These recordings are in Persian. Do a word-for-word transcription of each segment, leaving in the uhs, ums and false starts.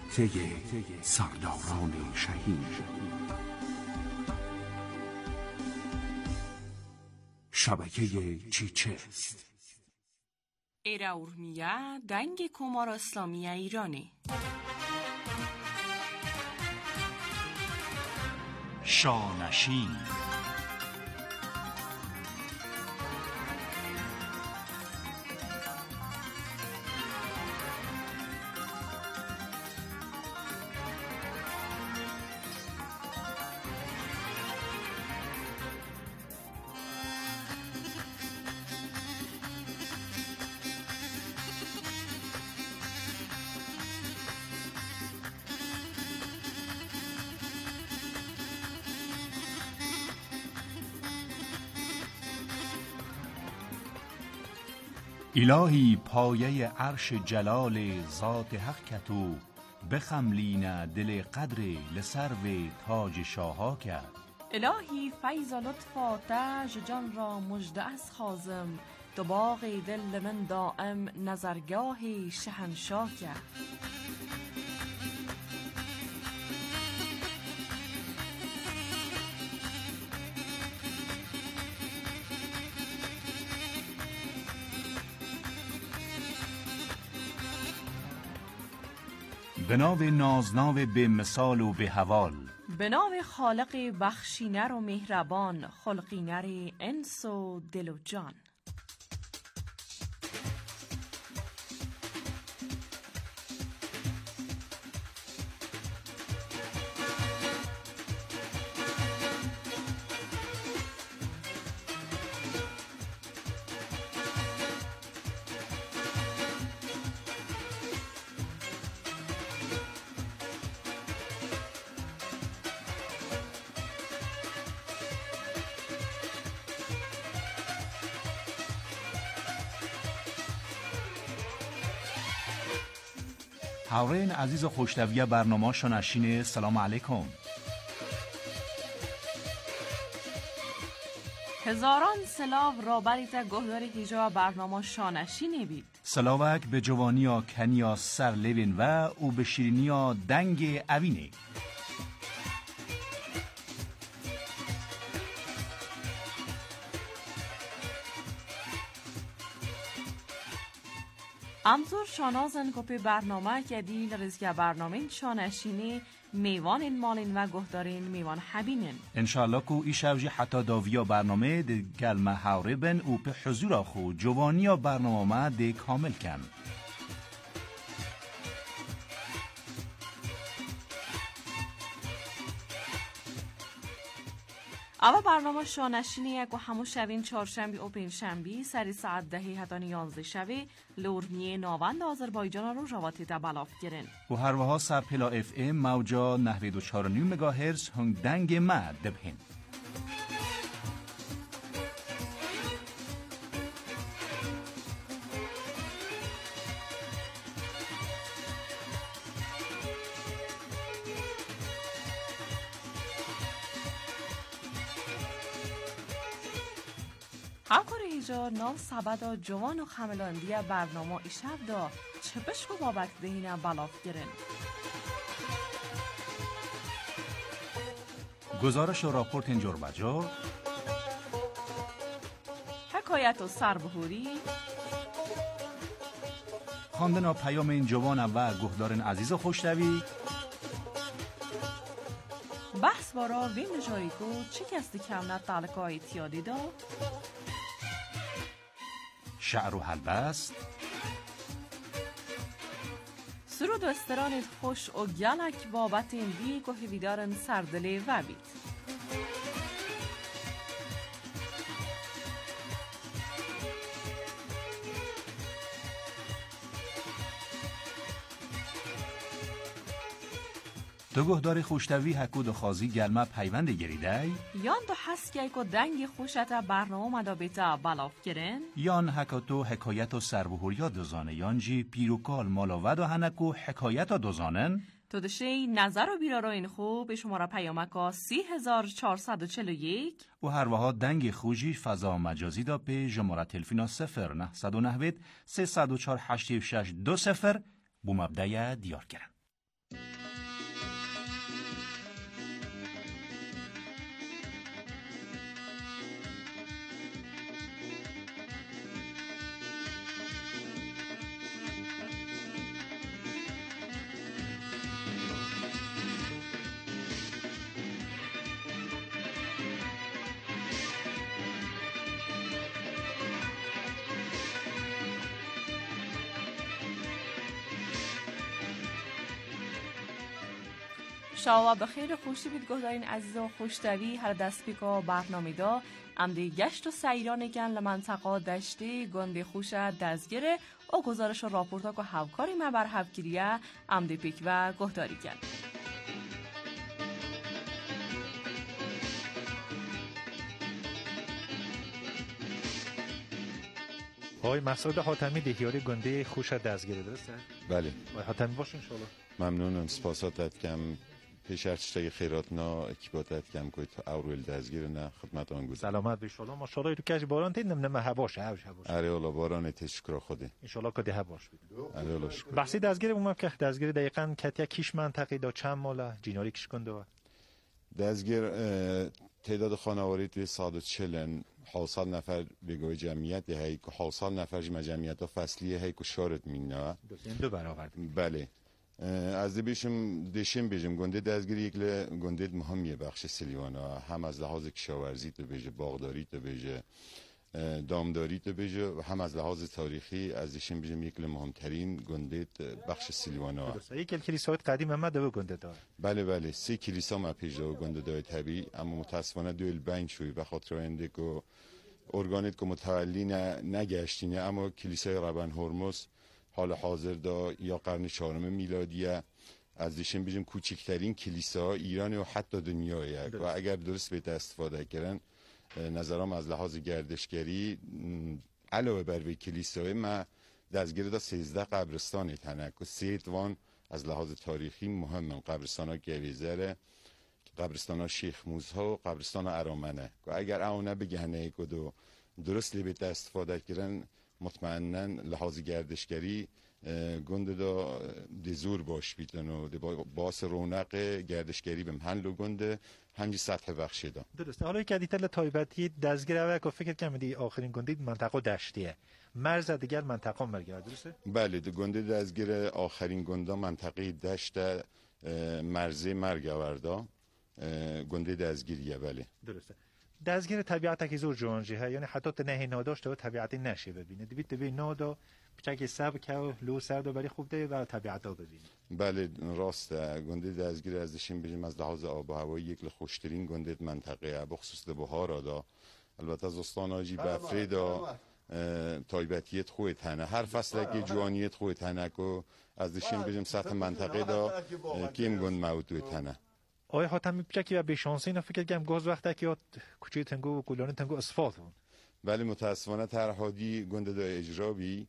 رابطه سرداران شهید. شبکه چیچست ایرا اورمیه دنگ کمار اسلامی ایرانی. شانشین الهی پایه عرش جلال ذات حق کتو بخملین دل قدر لسرو تاج شاها کرد. الهی فیض لطف آتش جان را مژده از خازم، دو باغ دل من دائم نظرگاه شهنشاه کرد. به ناو نازناو به مثال و به حوال، به ناو خالق بخشینر و مهربان، خلقینر انس و دل و جان. حاورین عزیز و خوشتویه برنامه شانشین، سلام علیکم. هزاران سلاو را بریت گهداری هیجا برنامه شانشینی بید. سلاوک به جوانیا کنیا سر لوین و او به شیرینیا دنگ اوینه. امزور شانازن کپی برنامه که دیل رزگه برنامه شانشینی میوان این مالین و گهدارین میوان حبینن. انشالله که ایشوجی حتی داویا برنامه ده گلمه حوره بن او به حضور آخو جوانیا برنامه ده کامل کن. اما برنامه شانشینی یک و همون شبین چهارشنبه و پنجشنبه سری ساعت دهی حتی یازده شبه لورمیه ناوند آذربایجان رو جواتی تا بلاف گرن و هر وها سر پلا اف ام موجا نهوید و چهار نیم مگاهرتز هنگ دنگ ما دبهن. همکار هیجا نام سبدا جوان و خملاندیه برنامه ایشب دا چپش کو بابک دهینه بلاف گرن. گزارش و راپورت اینجور بجا حکایت و سربهوری خواندن و پیام این جوان و گهدارن عزیز و خوشتوی بحث بارا وین جایی کو چی کستی کم نت تعلقه ایتیادی دا شعر و حلبست سرود و استرانت خوش و گلک بابت این بیگ و هویدارن سردلی و بید. دو گهدار خوشتوی حکود و خازی گلمه پیوند گریده یان دو حس که ایکو دنگ خوشت برنامه مدا بیتا بلاف گرن یان حکاتو حکایت و سربهوریا دوزانه یان جی پیروکال مالاود و هنکو حکایت و دوزانن تو دشی نظر و بیرارو این خوب به شماره پیامکا سی هزار چهارصد و چل و یک و هر وها دنگ خوشی فضا مجازی دا به جماره تلفینا صفر نه صد و نهوید سه صد و چار هشت شش دو صفر بو مبدأ دیار کرن. شاوا بخیر خوشی بید گهدارین عزیز و خوشتوی هر دست بیکا برنامه دا امده گشت و سیران گن لمنطقه دشتی گنده خوش دزگره او گزارش و راپورتا که هفکاری ما بر هفگیریه امده پیک و گهداری گن. آقای مسعود حاتمی دهیاری گنده خوش دزگیره درسته؟ بله. آقای حاتمی باش انشالله. ممنونم سپاسات کم پیشرچتای خیراتنا اکیباتت کم کویت اورول دزگیر نه خدمت آن گذار. سلامت باشلا ماشاءالله رو کج باران تید نم نم هواش هواش هواش. اره والا باران تشکر خوده. انشالله که ده هواش بید. اره والا شکر. بحثی دزگیر بومم که دزگیر دقیقاً کتیا کیش منطقه دا چند ماله جیناری کیش کنده. دزگیر تعداد خانواری توی صد و چهل حاصل نفر بگوی جمعیت هایی که حاصل نفر جمعیت ها فصلیه هایی که شارد مینه. دو برابر. بله. از دیشم دیشم بیشم گنده دزگیر یک ل گنده مهمیه بخش سلیوانا هم از لحاظ کشاورزی تو بیشه باغداری تو بیشه دامداری تو بیشه و هم از لحاظ تاریخی از دیشم بیشم یک ل مهمترین گنده بخش سلیوانا. یک کلیسای قدیم هم دو گنده داره. بله بله سه کلیسا ما پیش دو گنده داره طبیعی اما متاسفانه دو البنگ شوی به خاطر اینکه که ارگانیت که متولی نگشتینه اما کلیسای ربن هرمز حال حاضر دا یا قرن چهارم میلادیه از دیشم بیشم کوچکترین کلیسا ایران و حتی دنیایه و اگر درست به استفاده کردن نظرم از لحاظ گردشگری علاوه بر به کلیسای ما دزگیر دا سیزده قبرستان تنک و سه وان از لحاظ تاریخی مهمن قبرستان ها گویزره قبرستان ها شیخ موزها و قبرستان ها ارامنه و اگر اونه بگهنه کدو درست لی به استفاده کردن مطمئناً لحاظ گردشگری گنده دا دزور باش بیتن و باس رونق گردشگری به محل و گنده هنجی سطح بخشی دا درسته. حالا یک دیتل تایبتی دزگیر اوه که فکر کنم دی آخرین گنده منطقه دشتیه مرز دیگر منطقه مرگه درسته؟ بله گنده دزگیر آخرین گنده منطقه دشت مرزه مرگه وردا گنده دزگیریه. بله درسته. دزگیر طبیعت که زور جوانجی ها یعنی حتی تنهی ناداشته و طبیعتی نشه ببینه دوید دوید نادا بچه سب که و لو سرد و بری خوب ده و طبیعت ها ببینه. بله راسته گنده دزگیر از دشیم بجیم از لحاظ آب و هوایی یک لخوشترین گنده منطقه بخصوص ده بهار دا البته از استان آجی بفری دا تایبتیت خوی تنه هر فصل که جوانیت خوی تنه که از دشیم بجیم سطح منطقه دا کیم گند موضوع تنه. آیا حاتمی بچکی و به شانسی اینا فکر کنم گاز وقتی که کوچه تنگو و کلان تنگو اسفالت بود. بله متاسفانه طرحادی گنده دا اجرابی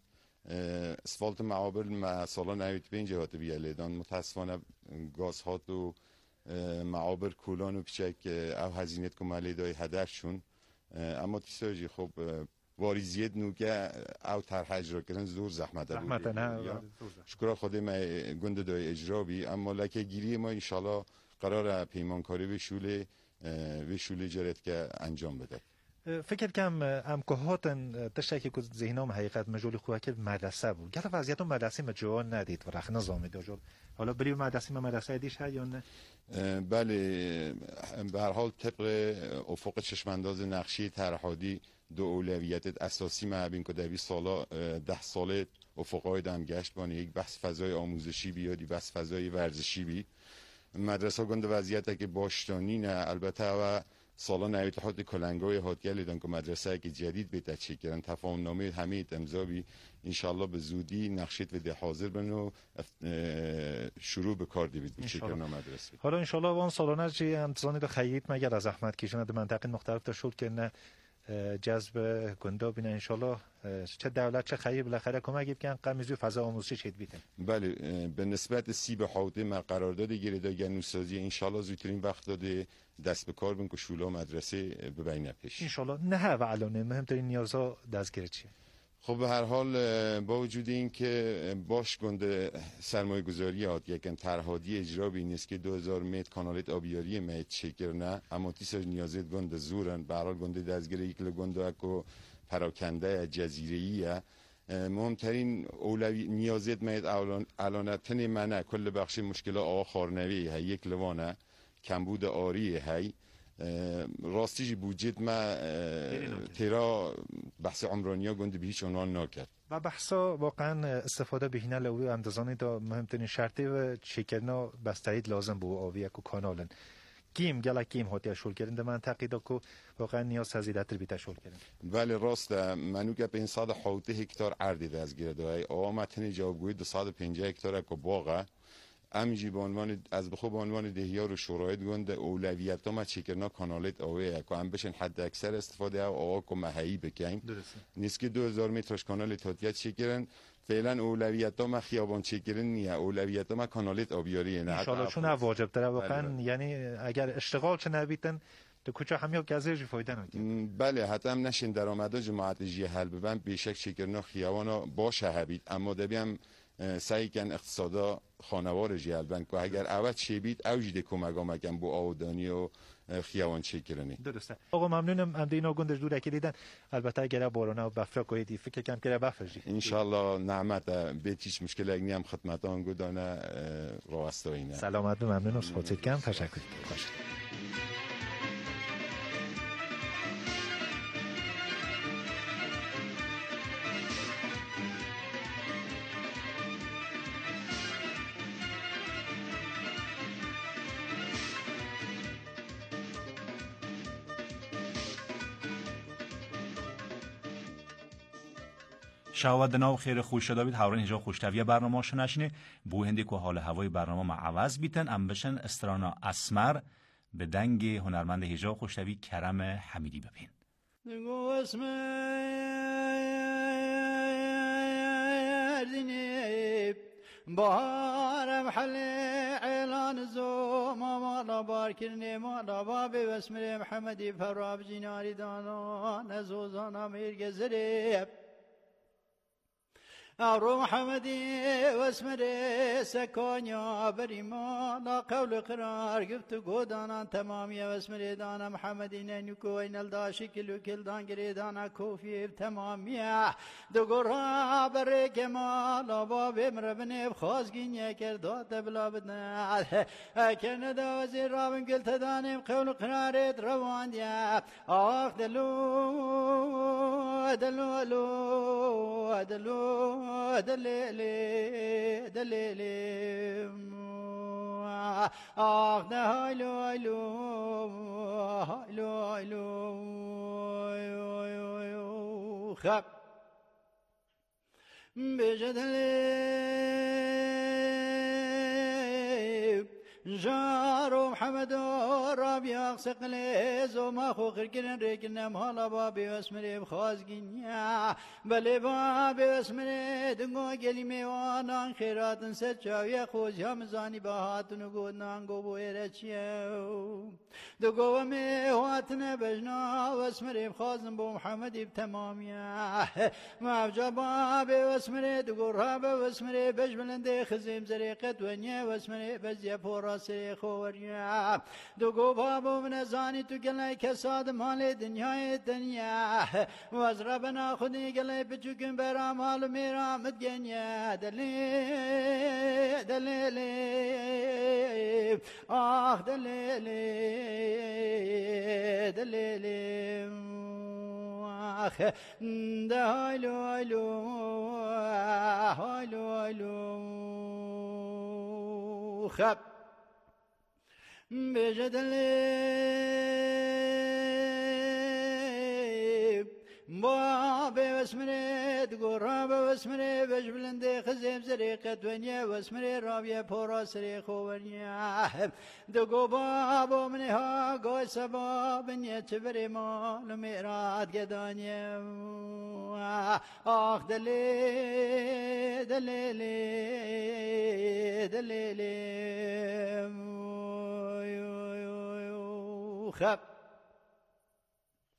اسفالت معابر ما سالا نوید به این جهات بیالیدان متاسفانه گاز هات و معابر کلان و پیچک او هزینت که مالی دای هدرشون اما تیساجی خب واریزیت نوگه او طرح اجرا کردن زور زحمت بود. زحمت نه. شکر خود ما گنده دای اجرابی اما لکه گیری ما انشالله قرار پیمانکاری به شوله به شوله جرت که انجام بده. فکر کنم امکهاتن تشکی که ذهنم حقیقت مجولی خواه که مدرسه بود. گرفت وضعیت مدرسه مجوان ندید و رخ نظامی داشت. حالا بری مدرسه مدرسه دیش ها یا نه؟ بله به هر حال طبق افق چشمانداز نقشی طرحادی دو اولویت اساسی معبین که دوی سالا ده ساله افقای دم گشت بانه یک بحث فضای آموزشی بیادی بحث فضای ورزشی بی مدرسه گنده وضعیت که باشتانی نه البته و سالا نوید حد کلنگای هاتگلی دان که مدرسه که جدید به تچه کردن تفاهم نامه همه امضا بی انشالله به زودی نقشت و ده حاضر بنو شروع به کار دیوید بچه کردن مدرسه. حالا انشالله وان سالانه جی انتظانی دا خیلیت مگر از احمد کشونه در منطقه مختلف دا شد که نه جذب گنده بینه انشالله چه دولت چه خیلی بالاخره کمک بکن قمیزوی فضا آموزشی چید بیتن. بله به نسبت سی به حوطه ما قرارداد گیرده گنوسازی انشالله زودترین وقت داده دست به کار بین که شولا مدرسه ببینه پیش انشالله نه و علانه مهمترین نیازها دستگیره چیه؟ خب به هر حال با وجود این که باش گنده سرمایه گذاری هات یکن طرحادی اجرا بینیست که دو هزار متر کانالت آبیاری مید چکر نه اما تیساج نیازت گنده زورن به هر حال گنده دستگیره یکل گنده اکو پراکنده جزیره‌ایه مهمترین اولوی نیازت مید علانتن منه کل بخش مشکل آقا خارنوی های یک لوانه کمبود آری های راستیجی بوجید ما تیرا بحث عمرانیا گنده به هیچ عنوان نکرد. و بحثا واقعا استفاده بهینه لوی اندازانی دا مهمترین شرطی و چیکرنا بسترید لازم بو آوی اکو کانالن کیم گلا کیم هاتی شول کردن در منطقه دا که واقعا نیاز هزیدتر بیتا شول کردن. ولی راست منو که این صد حوته هکتار عردی دست گرده های آمتنی جوابگوی دو صد پنجاه هکتار اکو باغه امجی به عنوان از بخو به عنوان دهیار و شورایت گنده اولویت ما چیکرنا کانالت آوه که هم بشن حد اکثر استفاده او آوا که محایی بکنیم نیست که دو هزار مترش کانال تاتیت چیکرن فعلا اولویت ما خیابان چیکرن نیه اولویت ما کانالت آبیاری نه انشالله چون واجب داره واقعا یعنی اگر اشتغال چه نبیتن تو کوچه همیو گازش فایده نمیکنه. بله حتما نشین درآمد جماعت جی حل ببن بیشک چیکرنا خیابانا باشه هبید اما دبیم سعی کن اقتصادا خانوار جیل بند که اگر اول چی بید اوجی ده کمگا مگم بو آودانی و خیابان چی کرنی. درسته. آقا ممنونم ام دینا گندش دور اکی دیدن البته اگر بارونه و بفرا کویدی فکر کم که بفرجی. انشالله نعمت به هیچ مشکل اگه هم خدمتان گودانه راستایینه. سلامت و ممنونم صحبت کم تشکر. باشه. شاود ناو خیر خوش شده بید هوران اینجا خوشتویه برنامه شو نشینه بو هندی که حال هوای برنامه ما عوض بیتن ام بشن استرانا اسمر به دنگ هنرمند هجا خوشتوی کرم حمیدی ببین نگو اسمر دینیب بارم حل اعلان زو مالا بار کرنی مالا بابی اسمر محمدی فراب جیناری دانا نزوزانا میرگ زریب أورو محمدي واسمري سكونيا بريما لا قول قرار قفت قودانا تمامية واسمري دانا محمدي نينكو اين الداشي كلو كل دانقري دانا كوفي بتمامية دقورا بريك مالا بابي مربني بخوزقين يكر دوت بلا بدنا كان دا وزير رابن قلت داني بقول قرار روان ديا آخ دلو دلو دلو دلو دليلي دليلي آخ ده هايلو هايلو هايلو هايلو خب بجدلي جارو محمد رابي أقسق ليزو ما خو خرقنا ريقنا مهلا بابي واسمري بخوازقينيا بلي بابي واسمري دنقو قلي ميوانا خيرات ستشاوية خوز يامزاني باهات نقود نانقو بويرتشيو دقو وميواتنا بجنا واسمري بخوازن بو محمدي بتماميا ما بجا بابي واسمري دقو رابي واسمري بجبلندي خزيم زريقة ونيا واسمري بزيا فورا سري خوريا دقو بابو من زاني تو قلي كساد مال دنيا الدنيا وازربنا خدي قلي بجوكن برا مال ميرا مدقنيا دلي دليلي آخ دليلي دليلي آخ دهالو هالو هالو هالو خب بجدلي بابي واسمري دقورا واسمري بجبلندي خزيم زريقة دنيا واسمري رابيا بورا سري خوانيا دقو بابو منها قوي سباب يتبري مال ميراد قدانيا آخ دلي دليلي دليلي خب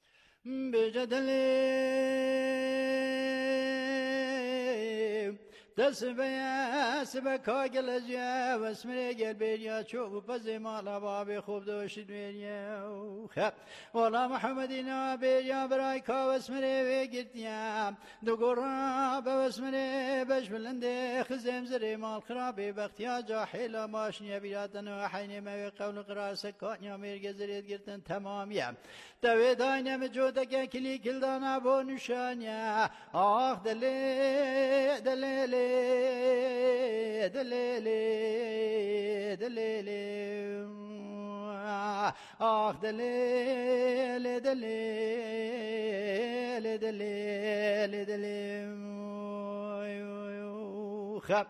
بجدلي تسبه سبه کاگل جه و اسمره گل بریا چوب و پزه مالا بابی خوب دوشید بریا خب والا محمدینا بریا برای کا و اسمره و گرتیا دو گرا به اسمره بش بلنده خزم زره مال خرابی بختیا جاحیلا ماشنیا بیراتن و حین موی قول قراس کانیا مرگ زرید گرتن تمامیم دوی داینم جوده کلی کلدانا بو نشانیا آخ دلی دلی دلیلی دلیلی آخ دلیلی دلیلی دلیلی دلیلی خب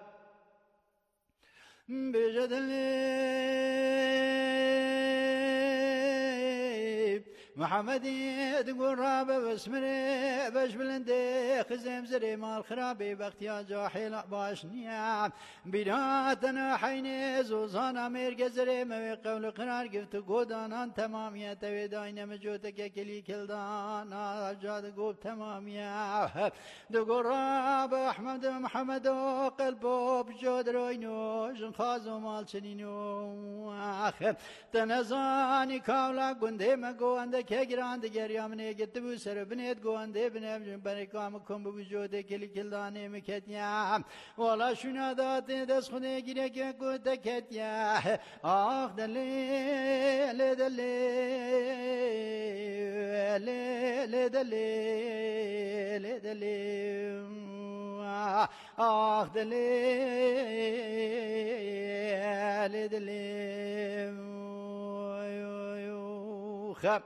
بجدلی محمدی تقول رابع بسمري باش بلندي خزم زري مال خرابي بختيا جاحيل باش نيام بيراتنا حين زوزانا مير زري موي قول قرار قفت قودانا تمامية توي داين مجودك كلي كلدان جاد قوب تمامية تقول رابع احمد محمد قلبو بجود روينو جنخازو مال چنينو آخر تنزاني كاولا قنده مگو عندك که گرانده گریامنه گت بو سر بنید گوانده بنم برای کام کم بو جوده کلی کلدانه مکتیم والا شونا دات دست خونه گیره که گوت کتیم آخ دلی دلی دلی دلی دلی آخ دلی دلی خب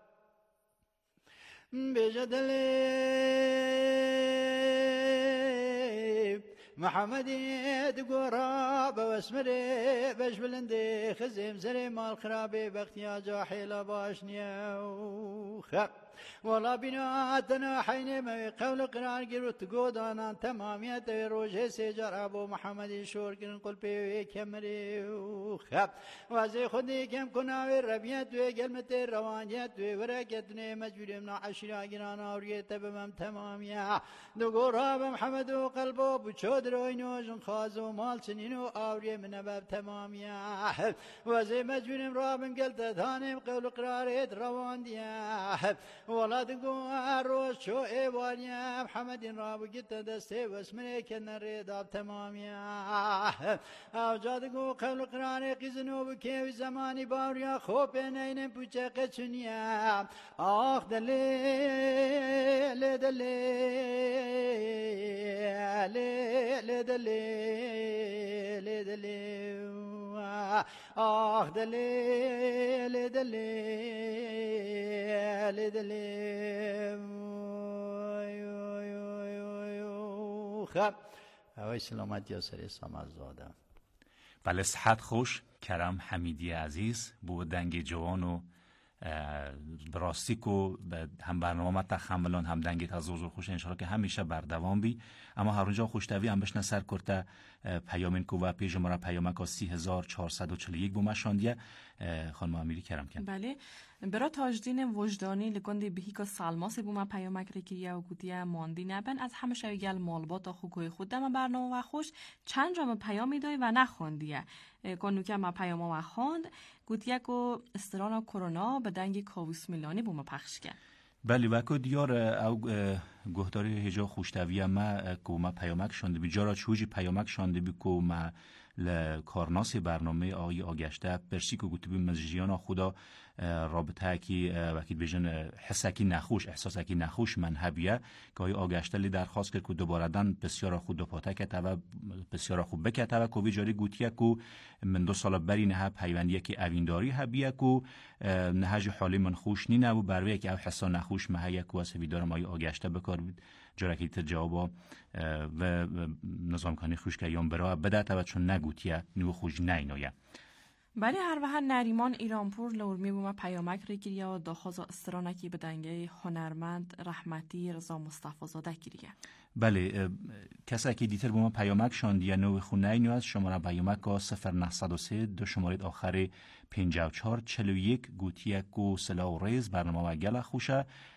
بجدلي محمدي تقرب واسمري باش بلندي خزم زري مال خرابي بختيا جاحيل باشنيا وخب ولا بناتنا حين ما قول قرار قرت قودانا تمامية روجه سجر أبو محمد شور كن قل بي كمري وخب وزي خدي كم كنا الربيات وقلمت الروانيات ورقتني مجبور من عشرة قرانا وريت بمم تمامية دقورا بمحمد وقلبه بشود روينو جنخازو مال سنينو آوري من باب تمامية وزي مجبور رابن قلت ثاني قول قراريت روان ديا ولا تقول روش شو إيوانيا محمد رابو قلت دستي واسمني كنا ريداب تماميا أو جادقو قول قراري قزنو بكيو زماني باوريا خوبين اينم بوچه قچنيا آخ دلي دلي دلي دلي آخ دلي دلي دلي خب هوای سلامت یا سری سامزاده بله صحت خوش کرم حمیدی عزیز بو دنگ جوان و براستی کو هم برنامه تخملان هم دنگت از زور خوش انشالله که همیشه بردوام بی اما هر اونجا خوشتوی هم بشنه سر کرده پیامین کو و پیج مرا پیامک ها سی هزار چهارصد و چل و یک بو مشاندیه خانم امیری کرم کن بله برا تاجدین وجدانی لگنده بهی که سالماسی بو ما پیامک ریکریه و گوتیه ماندی نبن از همه شویگل مالبات خوکوی خود دم برنامه و خوش چند جا پیامی دای و نخوندیه کنو که ما پیامه و خوند گوتیه که استران کرونا به دنگ کاویس میلانی بو ما پخش کرد بله وکو دیار او گهداری هجا خوشتویه ما که ما پیامک شانده بی جارا چوجی پیامک شانده بی که ما لکارناس برنامه آقای آگشته پرسی که گوتی بی مزجیان خدا رابطه کی وکیل بیژن حس کی نخوش احساس کی نخوش منهبیه که آقای آگشته لی درخواست کرد که دوباره دن بسیار خود دو پاته که و بسیار خوب بکته و کووی جاری گوتیه که من دو سال بری نه پیوندیه که اوینداری هبیه که نهج حالی من خوش نی نبو بروی که او حسا نخوش مهیه که واسه ویدارم آقای آگشته بکار بود جارکی تجاوبا و نظام کانی خوش که یام برای بده تا چون نگوتیه نو خوش نینایه بله هر وحد نریمان ایرانپور لورمی بوما پیامک ریگیریه و داخوز استرانکی به دنگه هنرمند رحمتی رضا مصطفی زاده گیریه بله کسی که دیتر بوما پیامک شاندیه نو خونه اینو از شماره پیامک ها صفر نهصد و سه دو شمارید آخر پنجاه و چهار چهل و یک گوتیه کو سلا و ریز برنامه و گل خوشه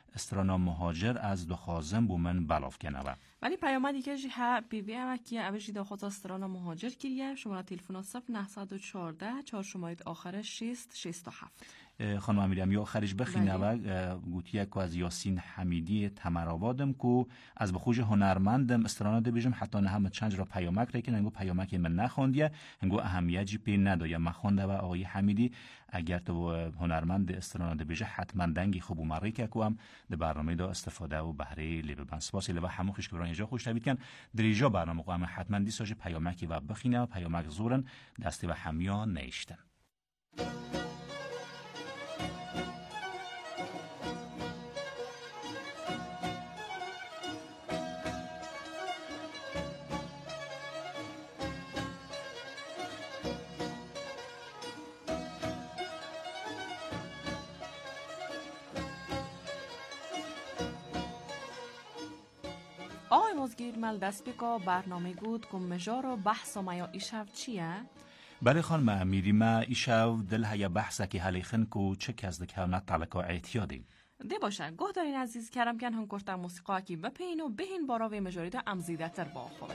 استرانا مهاجر از دو خازم بو من بلاف کنه. ولی پیامدی که جی ها بی بی هم که اوشی دا خود استرانا مهاجر کریه شماره تلفن صفر نه یک چهار چهار شمارید آخر شیست شیست و هفت. خانم امیرم یا خریج بخینه و گوتیه که از یاسین حمیدی تمرآبادم کو از بخوش هنرمندم استرانا ده بیجم حتی نه هم چند را پیامک ریکن انگو پیامک من نخوندیه انگو اهمیتی پی ندایم مخونده و آقای حمیدی اگر تو هنرمند استرانا ده بیجه حتما دنگی خوب و مریکه کو هم ده برنامه دا استفاده و بهره لیبه بن سپاسی لبه همون خوش که برای اینجا خوش تبید کن دریجا برنامه کو هم حتما دی ساجه پیامکی و بخینه و پیامک زورن دستی و همیان نیشتن. آقای مزگیر مل دست بکا برنامه گود که مجار و بحث و میا ایشو چیه؟ بله خانم امیری ما ایشو دل های بحثه که حلیخن که چه کس دکهونت تعلقا اعتیادی ده باشه گوه دارین عزیز کرم کن هم کرتا موسیقا کی بپین و بهین باراوی مجاری دا امزیده تر با خون.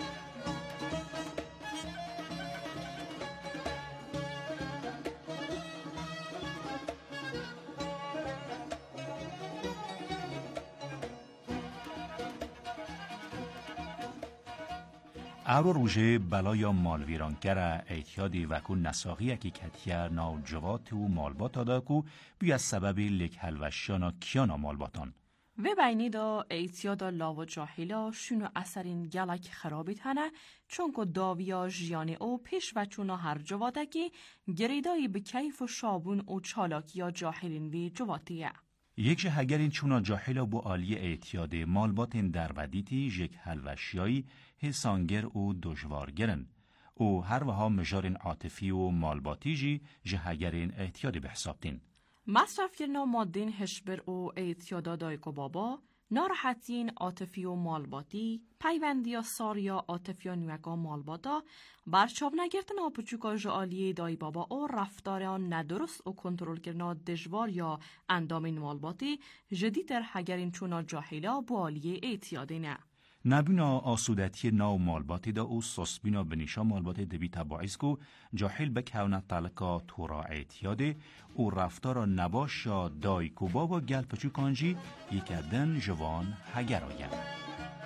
او روژه بلایا مال ویرانگر اعتیادی وکون نساقی اکی کتیر ناو جوات و مالبات آداکو بی از سبب لک حلوشیانا کیانا مالباتان. و بینی دا اعتیادا لاو جاهلا شونو اثرین گلک خرابی تنه چون که داویا جیانی او پیش و چونا هر جوادکی گریدایی به کیف و شابون و چالاکیا جاهلین وی جواتیه. یک جه اگر این چونا جاهلا بو آلی اعتیاد مالباتین در ودیتی یک حلوشیایی حسانگر و دجوارگرن او هر وها مجارین عاطفی و مالباتی جی جه اگر این اعتیادی به حسابتین. مصرف کرنا مادین هشبر و اعتیادا دایکو بابا ناراحتین عاطفی و مالباتی پیوندی یا ساریا عاطفی و نیوگا مالباتا برچاب نگرتن آپچوکا جعالی دای بابا و رفتار آن ندرست و کنترل کرنا دجوار یا اندامین مالباتی جدیدتر هگرین چونا جاهلا بوالی اعتیادی نه. نبینا آسودتی ناو مالباتی دا او سوسبینا بنیشا مالباتی دبی تباعیز کو جاحل بکهونت تلکا تورا اعتیاده او رفتارا نباش یا دای کو بابا گل پچو کانجی یکردن جوان هگر آید.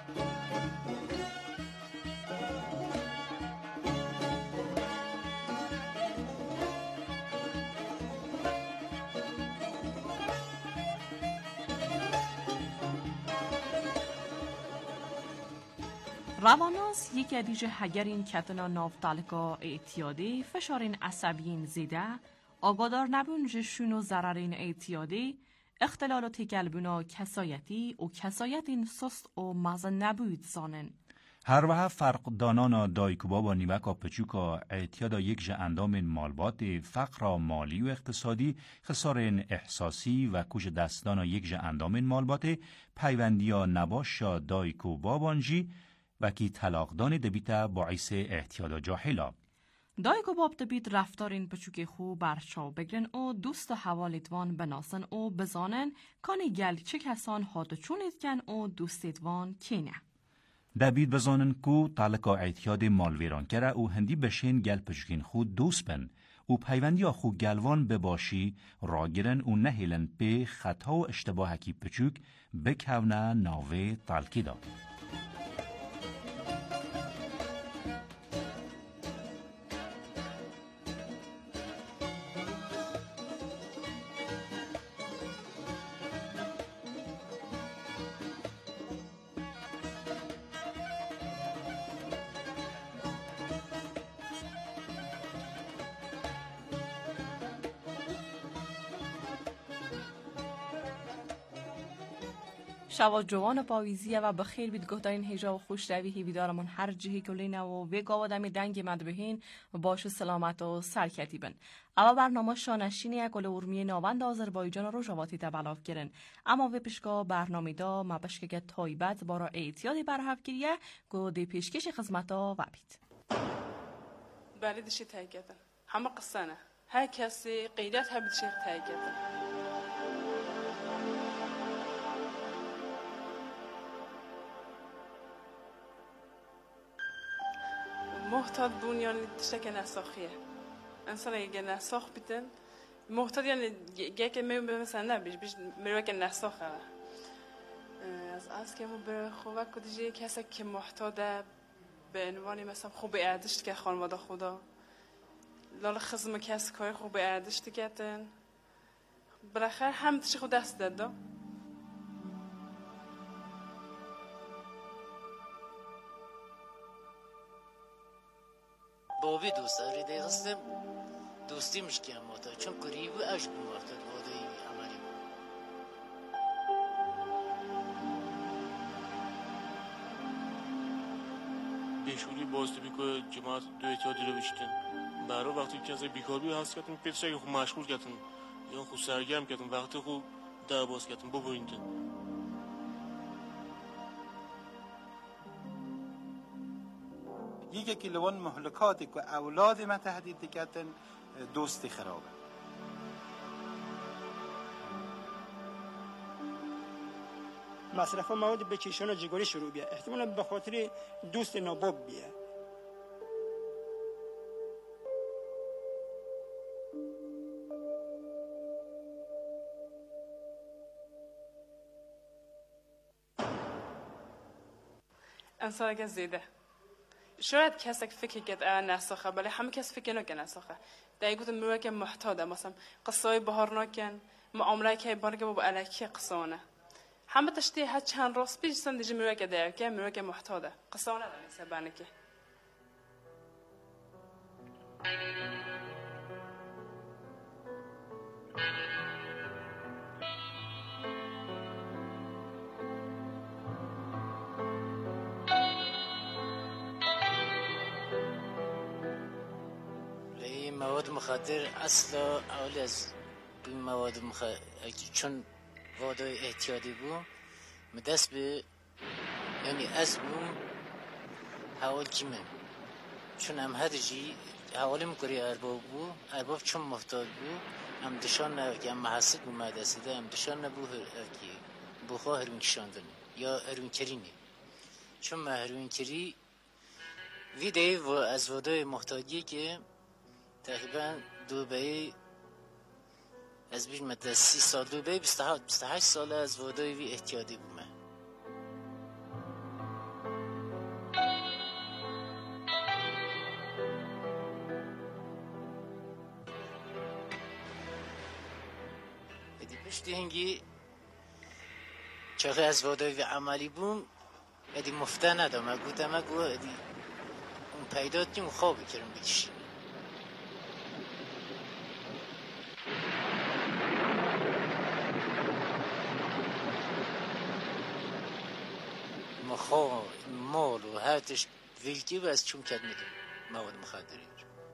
رواناس یکی دیجه هگرین کتنا نافتالکا اعتیادی فشارین عصبین زیده آگادار نبون جشون و ضررین اعتیادی اختلال و تکلبونا کسایتی و کسایتین سست و مزن نبود زانن. هر وها فرق دانانا دایکوبا با نیوکا پچوکا اعتیادا یک جه اندام مالبات فقر مالی و اقتصادی خسارین احساسی و کوش دستانا یک جه اندام مالبات پیوندیا نباشا دایکوبا بانجی و کی طلاقدان دبیتا باعث اعتیاد جاهلا. دایگو باب دبیت رفتارین پچوک خو برچاو بگرن او دوست حوالیتوان بناسن او بزانن کانی گل چه کسان هاتو چونید کن او دوستیتوان کینه. دبیت بزانن کو طلقا اعتیاد مالویران کرا او هندی بشین گل پچوکین خود دوست بن. او پیوندیا خو گلوان بباشی راگرن او نهیلن به خطا و اشتباه کی پچوک بکونه ناوه تلکی دا. شوا جوان پاویزیه و بخیر بید گفتارین هجا و خوش روی هیویدارمون هر جهی کلینه و وی گاوادمی دنگی مدبهین باش سلامت و سرکتی بن. اما برنامه شانشینی اکل ارمی ناوند آذربایجان رو جواتی تبلاف کرن. اما وی پیشگاه برنامه دا مبشکه تایبت بارا اعتیادی برحب کریه گو دی پیشکش خزمتا و بید. بله دشی تایگده. همه قصانه. هر کسی قیدت هم دشی تایگده. محتاط بون یعنی تشتک نساخیه انسان اگه نساخ بیتن محتاط یعنی گه که می مثلا نه بیش بیش میره که نساخه از از که مو بر خوبه کدیجی کسی که محتاطه به عنوانی مثلا خوب اعدشت که خانواده خدا لاله خزم کسی کار خوب اعدشت کردن بالاخره هم تشی خود دست داده بابی دوست داری دیگستم دوستی مشکی هم ماتا چون قریب و عشق بمارتد وادایی عملی بیشوری بازده بیکوه جماعت دو اتحادی رو بشتن برای وقتی که از بیکار بی هست کردن پیتش اگه خوب مشغول کردن یا خوب سرگرم کردن وقتی خوب در باز کردن ببریندن یکی که لون محلکاتی که اولاد من تهدید کردن دوستی خرابه مصرف مواد به کشان و جگاری شروع بیه احتمالا به خاطر دوست ناباب بیه انسان اگه زیده شاید کسی فکر کرد آن نسخه ولی همه کس فکر نکنه نسخه دایی گفتم میگه که محتاطه مثلا قصای بهار نکن معامله که بارگه با الکی قصانه همه تشتی هر چند راست پیش سن دیگه میگه که دایی که میگه که محتاطه قصانه نیست بانه که مواد مخدر اصلا اول از این مواد مخدر چون وادای احتیاطی بود مدست به یعنی از بوم حوال کیمه چون هم هدجی حوالی مکری ارباب بود ارباب چون محتاط بود هم دشان نه که هم محسد بود مدسته ده هم دشان نه بود که بخواه هرون کشاندن یا هرون کرینی چون ما هرون کری ویده و از وادای محتاطی که تقریبا دوباره از بیش مدت سی سال دوباره بیست و هشت سال از وادای وی احتیاطی بومه ادی پشتی هنگی چاقی از وادای وی عملی بوم ادی مفته ندام اگو دم اگو ادی اون پیدات نیم خوابی کرم بکشی مخا مال و هرتش ویلکی و از چون کد میدون مواد مخدری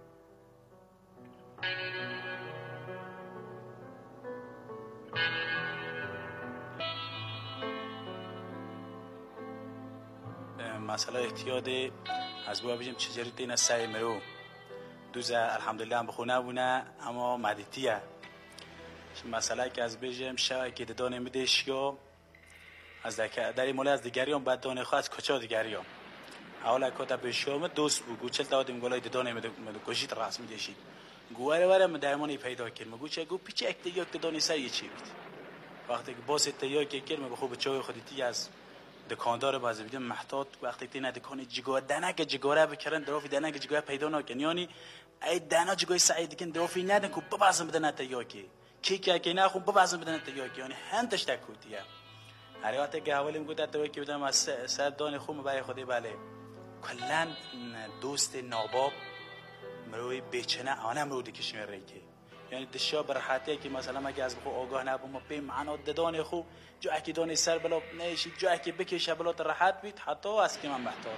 مسئله احتیاط از بوا بجیم چجوری دینا سعی مرو دوزه الحمدلله هم بخونه بونه اما مدیتیه مسئله که از بجیم شای که دانه میدهش یا از در این موله از دیگریان بعد دانه خواه از کچا دیگریان اولا که به شما دوست بگو چل تا آدم گلای دانه میده گوشید راست میدهشید گواره واره من درمانی پیدا کرد مگو چه گو پیچه اکت یک دانه سر یه چی بید وقتی که باز تیا که کرد مگو خوب چای خودتی از دکاندار باز بیدم محتاط وقتی که نه دکان جگار دنه که جگاره بکردن درافی دنه که جگاره پیدا نکن یعنی ای دنا جگای سعید کن درافی ندن کو ببازم بدن تیا کی کی کی کی نه خوب ببازم بدن تیا کی یعنی هندش تکوتیه هر وقت که حوالی میگه تا که بدم از سر دان خوب برای خودی بله کلا دوست ناباب مروی بیچنه آنم رو دیکش میره که یعنی دشیا برحاته که مثلا مگه از بخو آگاه نبوم به معنا ددان خوب جو اکی دانی سر بلا نشی جو اکی بکشه بلا راحت بیت حتی از که من محتاط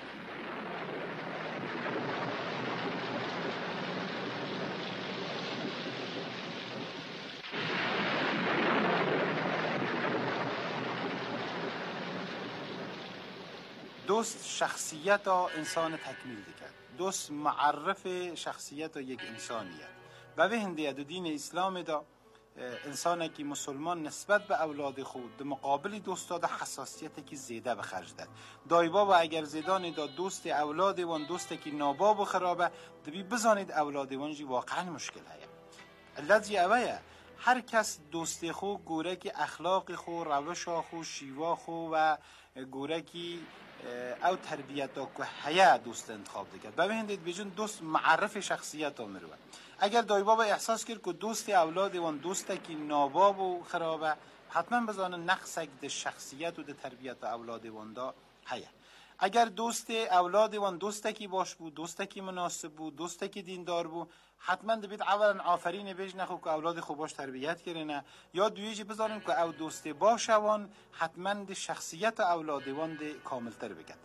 دوست شخصیت انسان تکمیل دیگر دوست معرف شخصیت یک انسانیت و به هندیه دو دین اسلام دا انسانی که مسلمان نسبت به اولاد خود در مقابل دوست داده حساسیتی که زیده به خرج داد. دای بابا اگر زیدان داد دوست اولاد وان دوست که ناباب و خرابه دبی بزانید اولاد وان جی واقعا مشکل هست. علت جی اوه هر کس دوست خو گوره که اخلاق خو روش خو شیوا خو و گوره که او تربیت دا که حیا دوست انتخاب دیگه. ببینید بیجون دوست معرف شخصیت ها میروه. اگر دای بابا احساس کرد که دوست اولاد وان دوست که ناباب و خرابه حتما بزانه نقص ده شخصیت و ده تربیت اولاد وان دا حیا. اگر دوست اولاد وان دوست کی باش بود، دوست کی مناسب بود، دوست کی دیندار بود، حتما دبید اولا آفرین بیش نخو که اولاد خوب باش تربیت کرنه، یا دویجی بذاریم که او دوست باشوان حتما ده شخصیت اولاد وان ده کاملتر بکن.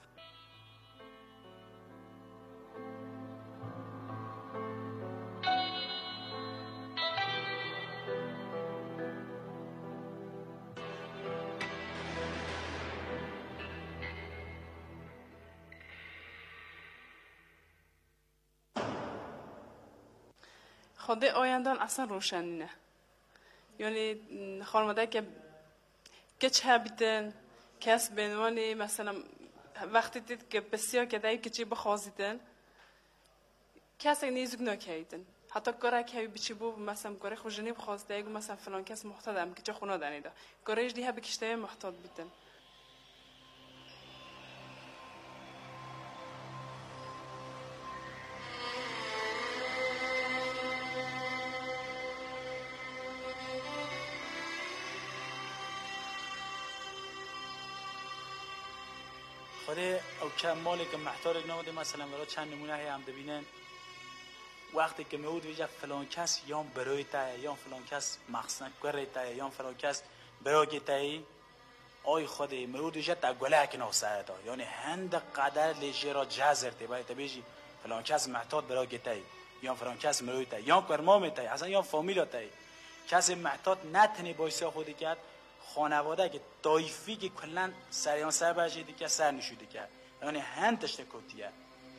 خود آیندان اصلا روشن نه. یعنی خانواده که کچ هبیدن کس بینوانی مثلا وقتی دید که بسیار که دایی کچی بخوازیدن کس اگه نیزوگ نکهیدن حتی گره که بچی بو مثلا گره خوشنی بخوازده اگه مثلا فلان کس محتادم که چه خونه دانیده گره اجدی ها بکشته محتاد بیدن. خود او کمالی که محتار نموده مثلا برای چند نمونه هم ببینن وقتی که میود ویجا فلان کس یا برای تای یا فلان کس مخصنک گره تای یا فلان کس برای تای آی خود میود ویجا تا گله که نوسایه دا یعنی هند قدر لیجی را جزر تی باید بیجی فلان کس محتاط برای تای یا فلان کس برای تای یا کرمام تای اصلا یا فامیل تای کسی محتاط نتنی بایسا خودی کرد خانواده که طایفی که کلن سریان سر برشیدی که سر نشودی که یعنی هند تشت کتیه.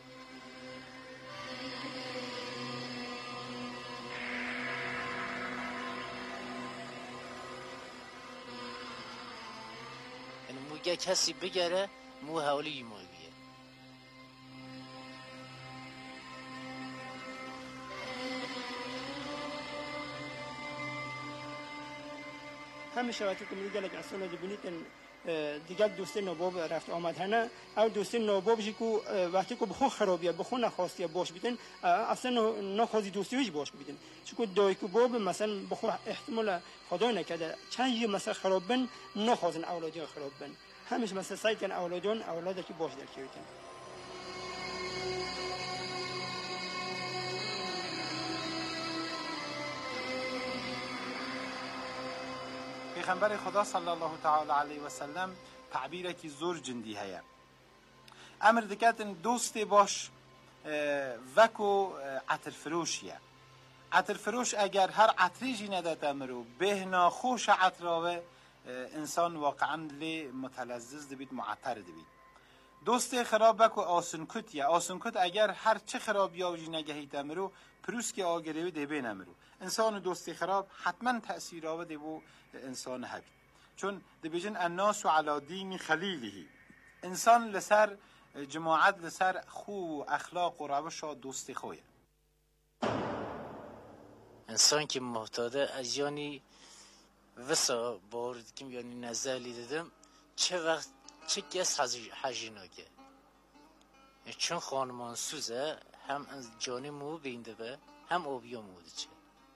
یعنی موگه کسی بگره مو حوالی موگیه همه شرایطی که میگه که اصلا ببینید دیگه دوست ناباب رفت آمد هنه او دوست ناباب جی کو وقتی کو بخون خرابیه بخون نخواستی باش بیدن اصلا نخواستی دوستی ویش باش بیدن چون دای کو باب مثلا بخون احتمال خدا نکرده چند یه مثلا خراب بن نخواستن اولادی خراب بن همیشه مثلا سعی کن اولادون اولادا که باش در کیتن. پیغمبر خدا صلی الله تعالی علیه و سلم تعبیره که زور جندی هیا امر دکتن دوست باش وکو عطر فروشیه عطر فروش اگر هر عطریجی نداد امرو بهنا خوش عطراوه انسان واقعا لی متلذذ دبید معطر دبید. دوست خراب بکو آسنکتیه آسنکت اگر هر چه خرابی آوجی نگهید امرو پروس که آگریوی دبین امرو انسان دوستی خراب حتما تأثیر آوده بو انسان هبید چون دبیجن الناس علی دین خلیله انسان لسر جماعت لسر خو اخلاق و روش دوستی خویه. انسان که محتاده از یعنی وسا بارد کم یعنی نظر لیدم چه وقت چه کس حجیناکه چون خانمان سوزه هم از جانی مو بینده به هم آبیا موده چه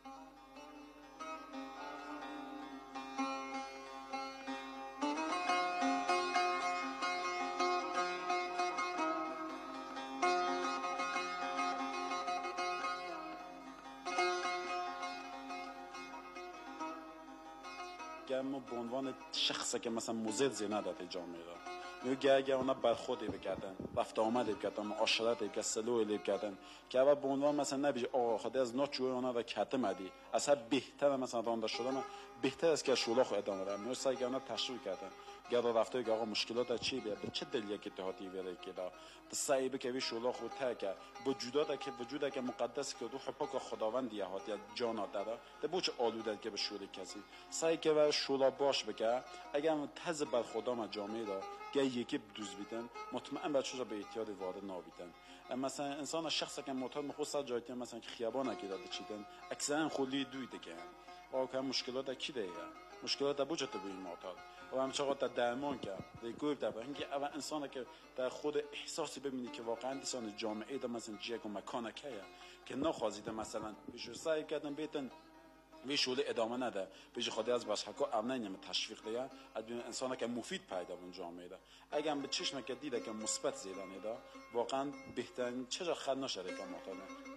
ما به عنوان شخصی که مثلا مزد زینه داده جامعه را میگه اگر اونا برخوردی بکردن رفت آمدی بکردن معاشرتی که سلوی بکردن که اول به عنوان مثلا نبیشه آقا خود از ناچوی اونا را کته مدی اصلا بهتر مثلا رانده شدن بهتر است که شولا خو ادامه بدن مثلا اگر اونا تشویق کردن گرا رفته که آقا مشکلات چی بیا به چه دلیه که اتحادی ویره که دا سعی بکوی شولا خود تاکه وجودات که وجوده که مقدس که روح پاک خداوند یهات یا جان داره ده بوچ آلوده که به شوری کسی سعی که و شولا باش بکه اگر تز بر خدا ما جامعه دا گه یکی دوز بیدن مطمئن بچه به اتحاد وارد نابیدن مثلا انسان شخصی که معتاد مخصوص جایتی مثلا که خیابان کی داده چیدن اکثرا خلی دوی دیگه آقا مشکلات کی ده مشکلات بوجت به این معتاد و هم چقدر درمان کرد دیگه در اینکه اول انسان که در خود احساسی ببینی که واقعا انسان جامعه ده مثلا جیگ و مکان کیه که نخوازیده مثلا بیشتر سعی کردن بیتن وی شغل ادامه نده بیش خودی از باشکا امنه نمی تشویق دیگه از انسان که مفید پیدا بون جامعه ده اگر به چشم که دیده که مثبت زیدانه ده واقعا بهترین چرا خد نشده که معتاد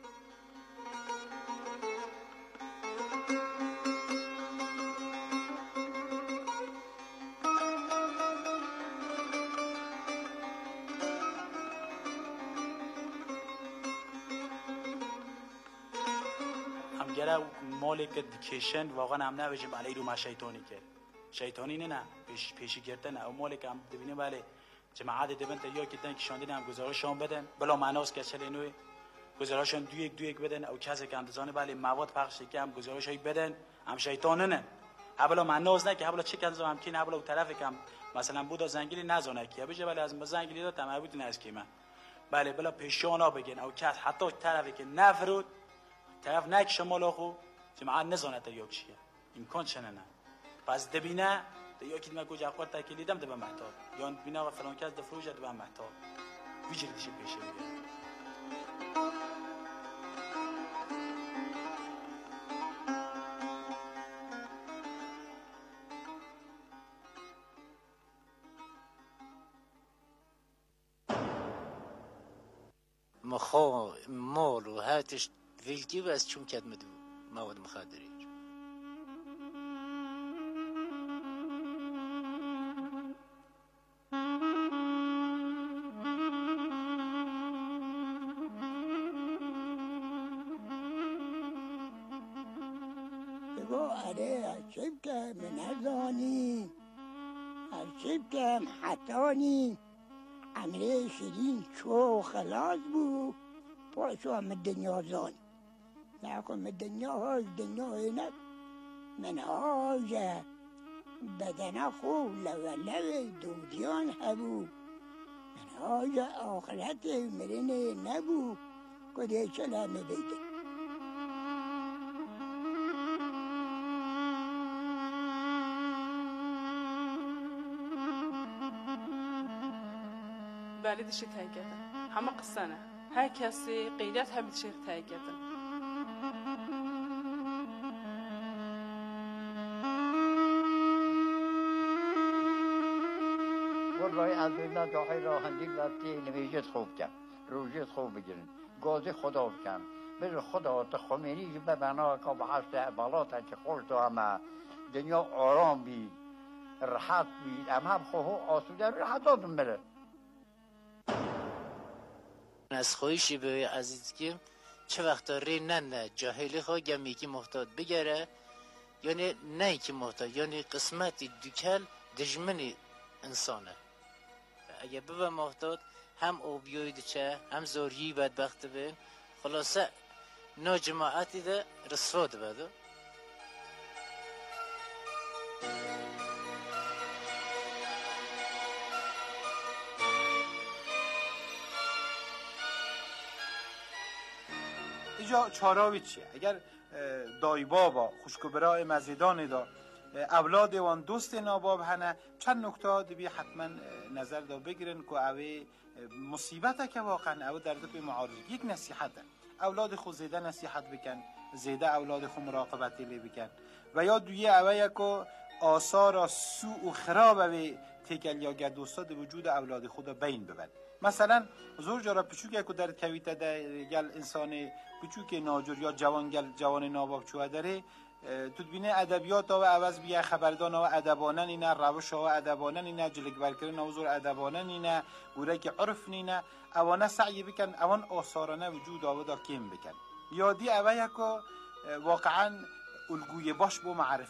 گره مالی که دکیشن واقعا هم نبیشیم علی رو ما شیطانی کرد شیطانی نه نه پیش پیشی گرفته نه او مالی که هم دبینه ولی جماعت دبن تا یا که تن کشاندین هم گزارششون بدن بلا معناست که چلی نوی گزارششون دو یک دو یک بدن او کسی که اندازانه ولی مواد پخش که هم گزارشای بدن هم شیطانه نه حالا معناست نه که حالا چه کنزو هم کین حالا طرفی که مثلا بود زنگیلی نزونه که بشه ولی از زنگیلی داد تمام نه از کیما بله بلا پیشانا بگن او کس حتی طرفی که نفرود طرف نک شمال خو جماعت نزانه تا یک چیه امکان چنه نه پس دبینه تا یکی دیگه کجا خورد تکلیدم دبم محتاط یا بینا و فلان کس دفروج دبم محتاط ویجر دیشه پیشه میگه مخا مال و هاتش ویلگی و از چون کد مدو مواد مخدری بگو آره عجب که من ازانی عجب که حتانی عمره شدین چو خلاص بو پاشو هم دنیا زانی نکن دنیا های دنیا اینک من آجه بدن خوب لولو دودیان هبو من آجه آخرت مرنه نبو کده چلا مبیده بله دیشه تایی کردن همه قصه نه هر کسی قیدت هم دیشه تایی کردن والله از بینا جاهای راهندی رفتی نویجت خوب کن روجت خوب بگیرن گازی خدا کن بر خدا تا خمینی به بنا که به حشت عبالات که خوش دو همه دنیا آرام بی راحت بی هم هم خواه آسوده راحت آدم بره از خویشی به عزیز که چه وقت ری نه نه جاهلی خواه گمی که محتاط بگره یعنی نه که محتاط یعنی قسمتی دوکل دجمنی انسانه اگه ببه محتاط هم او بیوید چه هم زوری بدبخت به خلاصه نا جماعتی ده رسوا ده بده اینجا چاراوی چیه؟ اگر دای بابا خوشکبرای مزیدان دا اولاد وان دوست ناباب هنه چند نکته دیگه حتما نظر دا بگیرن که اوه مصیبته که واقعا اوه در دو معارض یک نصیحت اولاد خود زیده نصیحت بکن زیده اولاد خود مراقبتی لی بکن و یا دویه اوه یکو آثار سوء و خراب اوه تیکل یا گردوستا دی وجود اولاد خود بین ببن مثلا زور جارا پچوک یکو در کویتا در گل انسان پچوک ناجور یا جوان گل جوان ناباب چوه داره تو بینه ادبیات و عوض بیه خبردان و ادبانن اینه روش و ادبانن اینه جلک برکرین و زور ادبانن اینه گوره که عرف اینه اوانه سعی بکن اوان آثارانه وجود آودا کم بکن یادی اوه یکو واقعا الگوی باش بو معرفی بکن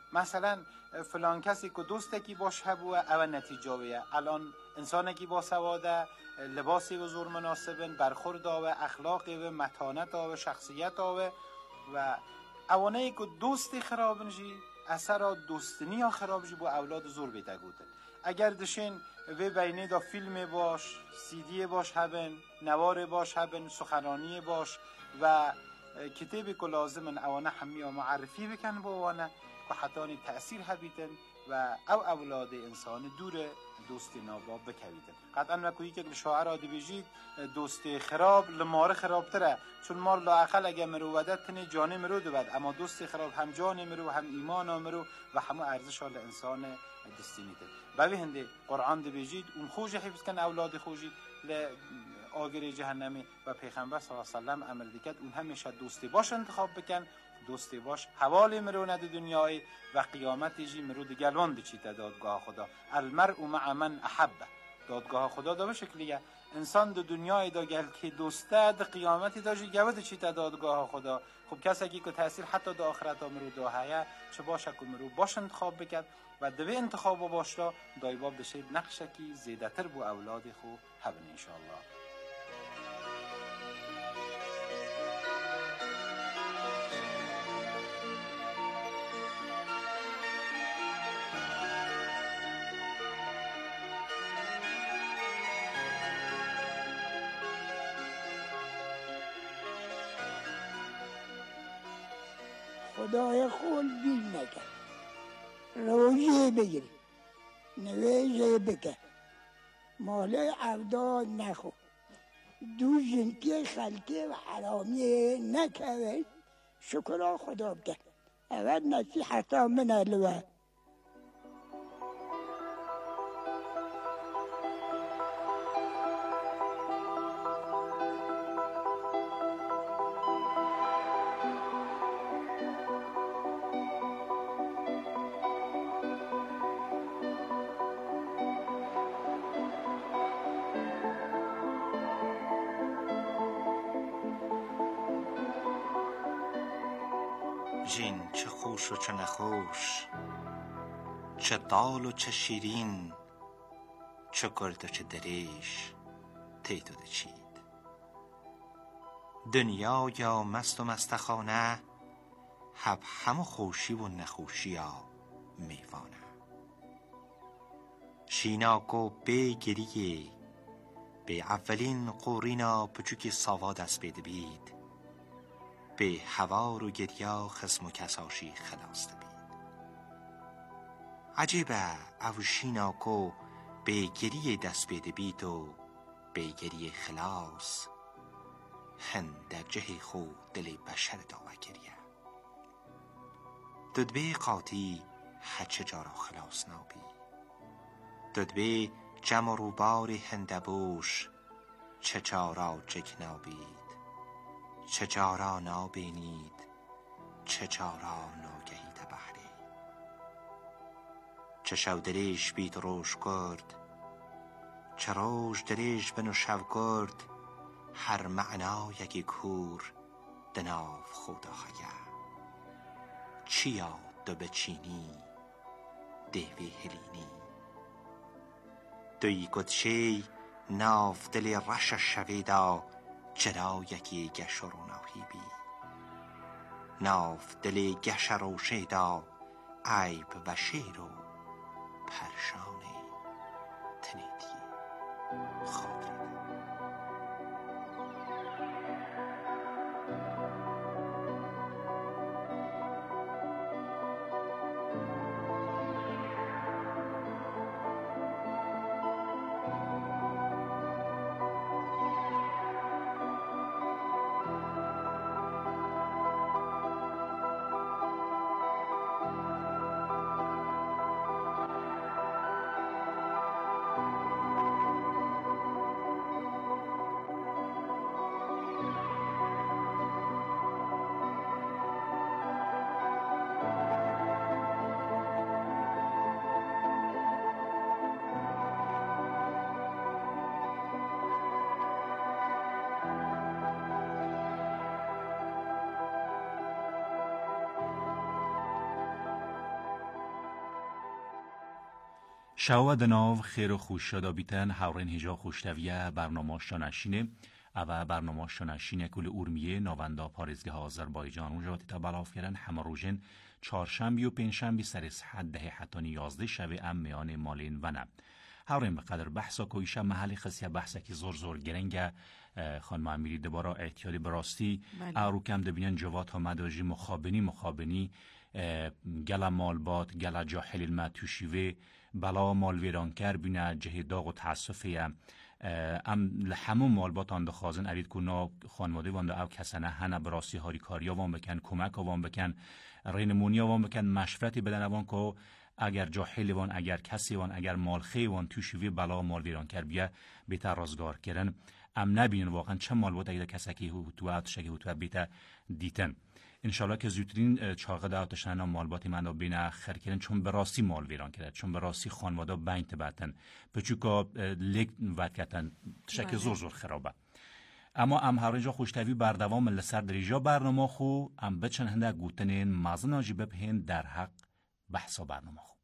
مثلا فلان کسی که دوستی باش هبوه او نتیجه ویه. الان انسانی که با سواده لباسی و زور مناسبن، برخورد آوه، اخلاقی و متانت آوه، شخصیت آوه و اوانه که دوستی خراب نجی اثر دوستنی ها خراب جی با اولاد زور بیده گوده. اگر دشین وی بینه دا فیلم باش، سیدی باش هبن، نوار باش هبن، سخنرانی باش و کتابی که لازمن اوانه همی معرفی بکن با اوانه که حتی تأثیر هبیتن و او اولاد انسان دور دوست ناباب بکویدن. قطعا نکویی که شاعر را بیجید دوست خراب لماره خراب تره، چون مار لااقل اگه مرو ودت تنی جانه مرو دو بد، اما دوست خراب هم جان مرو هم ایمان مرو و همه ارزش ها لانسان دستی میده. بوی هنده قرآن دی بیجید اون خوش حفظ کن اولاد خوشی ل آگر جهنمی و پیغمبر صلی الله علیه و سلم عمل دیکت اون همیشه دوستی باش انتخاب بکن، دوستی باش حوالی مرو ند دنیای و قیامتی جی مرو دگلوان دی چیت دادگاه خدا. المرء مع من احبه، دادگاه خدا دا به شکلیه انسان دو دنیای دا گل که دوسته دا قیامتی دا جی گوه دی چیت دادگاه خدا. خب کسی که تأثیر حتی دا آخرت ها مرو دا هیا چه باشه که مرو باش انتخاب بکن و دوی انتخاب باش را دایباب دشه نقشه کی زیده تر بو اولاد خو هبن انشاءالله. خدای خود بیل نکن، روزه بگیری، نویزه بکن، ماله عبدال نخو، دو جنکی خلقی و حرامی نکوین، شکر خدا بکن. اول نصیحتا من الوه جین چه خوش و چه نخوش، چه دال و چه شیرین، چه گرد و چه دریش تیتو چید. دنیا یا مست و مستخانه، هب هم خوشی و نخوشی ها میوانه. شیناکو به گریه به اولین قورینا پچوکی ساوا دست بیده بید، به هوار و گریا خسم و کساشی خلاص بید. عجیبه او شیناکو به گریه دست بیده بید و به گریه خلاص، هند جه خو دل بشر داوه گریه. ددبه قاطی هچه جارا خلاص نابی، ددبه جمع روبار هندبوش چه جارا جک نابید. چه جارا نابینید، چه جارا ناگهی تبهری. چه شو دریش بید روش کرد، چه روش دریش بنو شو کرد. هر معنا یکی کور دناف خدا خیه. چیا دو بچینی دیوی هلینی. دوی گدشی ناف دلی رش شویدا، چرا یکی گش رو ناهیبی. ناف دلی گش رو شیدا، عیب و شیر و پرشانی تنیدی خاطر. شوا دناو خیر و خوش شدا بیتن هاورین هجا خوشتویه برنامه شانشینه و برنامه شانشینه کل اورمیه نواندا پارزگاه آذربایجان اونجا تا بلاف کردن همه روزن چهارشنبه و پنجشنبه سر صحت ده حتی یازده شب ام میان مالین و نه هاورین به قدر بحثا کویشه محلی خسیه بحثا که زور زور گرنگه خانم امیری دبارا احتیالی براستی او کم دبینن جوات ها مداجی مخابنی مخابنی گل مالبات گل جاحل المتوشیوه بلا مال ویرانکر بینه جه داغ و تاسفه ام لحمو مالبات آن دخوازن اوید کنا خانواده وانده او کسانه هنه براسی هاری کاریا وان بکن کمک وان بکن رینمونیا وان بکن مشورتی بدن وان که اگر جاحل وان اگر کسی وان اگر مالخی وان توشیوه بلا مال ویرانکر بیا بیتا رازگار کرن ام نبینن واقعا چه مالبات اگر کسی که هوتوات شگه هوتوات بیتا دیتن انشالله که زودترین چاقه دعوتشن مالباتی من بین خرکرن چون به راستی مال ویران کرد چون به راستی خانواده بین تبتن پچوکا لیک ود کردن شکل زور زور خرابه اما ام هر اینجا خوشتوی بردوام لسر دریجا برنامه خو ام بچن هنده گوتنین مازن جیبه هن در حق بحثا برنامه خو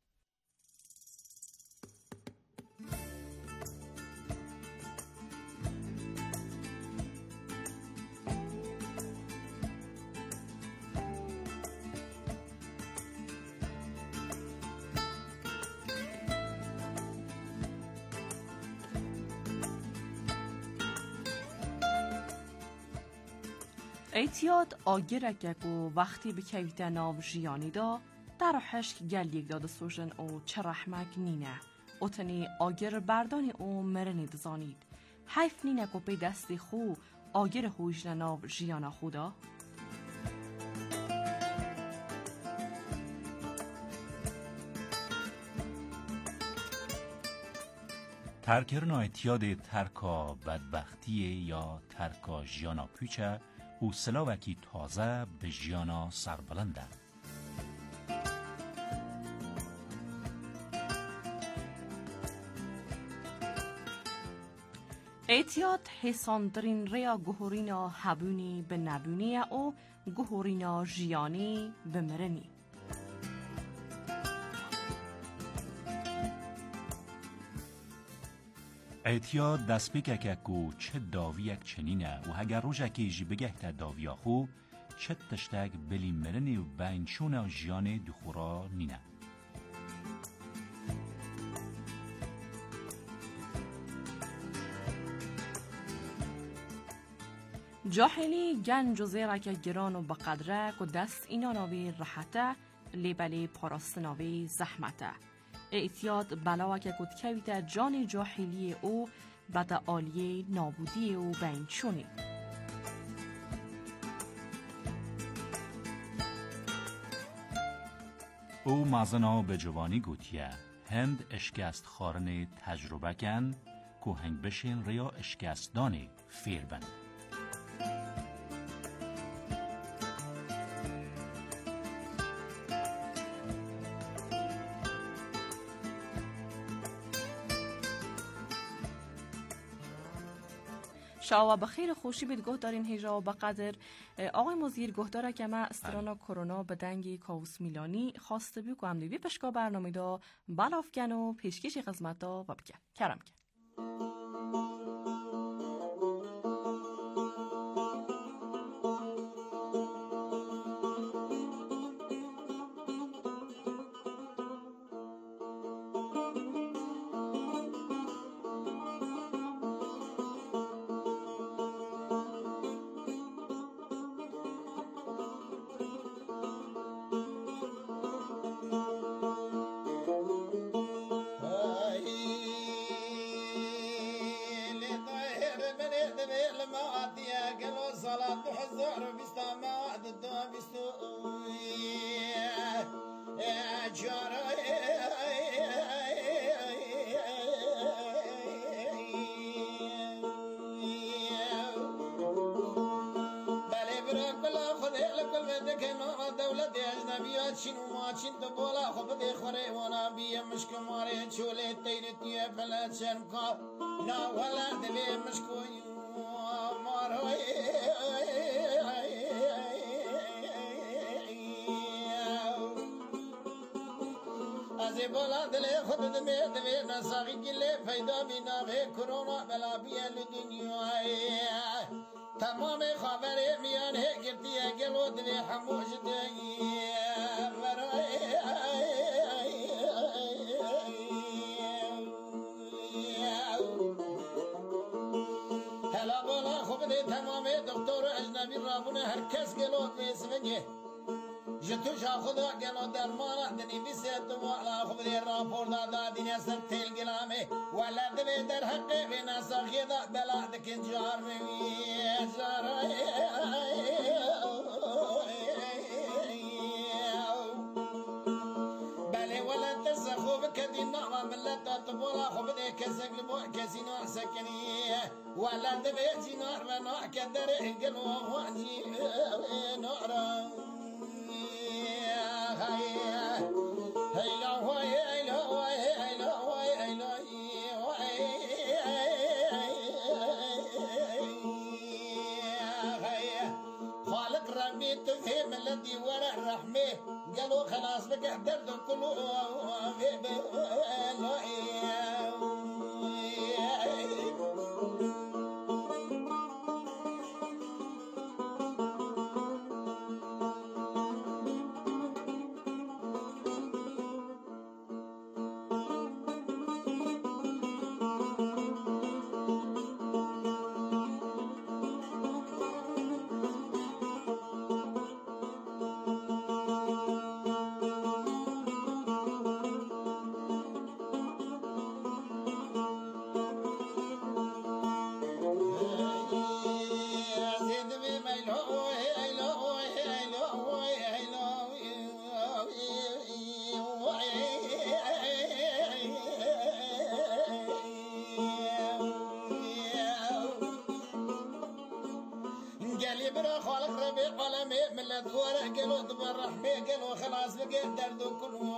ایتیاد آگرک و وقتی به کویت ناو جیانی دا در حشک گل یک داد سوژن او چه رحمک نینه او تنی آگر بردانی او مرنی دزانید حیف نینه که پی دستی خو آگر خوشن ناو جیانا خودا ترکرن ایتیاد ترکا بدبختی یا ترکا جیانا پیچه او سلاوکی تازه به جیانا سربلنده ایتیاد حساندرین ریا گهورینا هبونی به نبونی او گهورینا جیانی به مرنی ایتیاد دست بکه که کو چه داوی یک چنینه و اگر روژه که جی بگه تا داوی خو چه تشتگ بلی مرنی و بینشون جیان دخورا نینه جاهلی گنج و زیرک گران و بقدرک و دست اینا ناوی راحته لیبلی پاراستناوی زحمته اعتیاد بلاوه که کد کویت جان جاحلی او بد آلیه نابودی او بینچونی او مازنا به جوانی گوتیه هند اشکست خارن تجربه کن که هنگ بشین ریا اشکست دانی فیر بن شاوا بخیر خوشی بید گوه دارین هجا و بقدر آقای مزیر گوه داره که ما استرانا کرونا به دنگی کاوس میلانی خواسته بیو که همدوی پشکا برنامه دا بلاف کن و پیشکشی خدمت دا و بکن کرم کن چین و ماچین تو بالا خوب دی خوره وانا بی مشک ماره چوله تیرتیه فلا چنکا نا ولا دی مشکو ماره از بالا دل خود دمی دمی نساقی گله پیدا بینا به کرونا بلا بیل دنیای تمام خبر میان گرتی گلو دل حموش دنی برای هلا بالا خوب دی تمام دکتر اجنبی رابونه هر کس گلو میسمنگه جتو شا خدا گلو درمان دنی بیسه تو والا خوب دی راپور دادا دینی سر تیل گلامه والا دبی در حق بینا ساخی دا بلا دکن جار میوی جار بله ولا تنسى خوب كدي نعمة ملتا تبولا خوب دي كسك لبوع كسينا سكني ولا دبيتي نار ونوع كدر انقل وواجي نورا هيا هيلا هوي هيلا هوي هيلا هوي هيلا هيا خالق ربي تفهم الذي وراء الرحمه قالوا خلاص بقى درد كله قالوا دبر الرحمة قالوا خلاص بقيت درد كله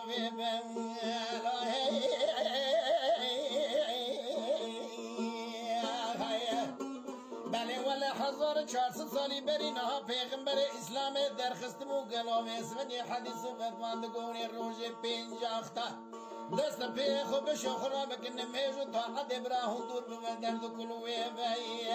بله ولا حضار چهارصد سالی برینها پیغمبر اسلام در خستمو قالوا اسمنی حدیث و بدماندگونی روژ پینجاخته دست پی خوب شخرا بکنه میجو طاقت ابراهون دور به درد کلوه بی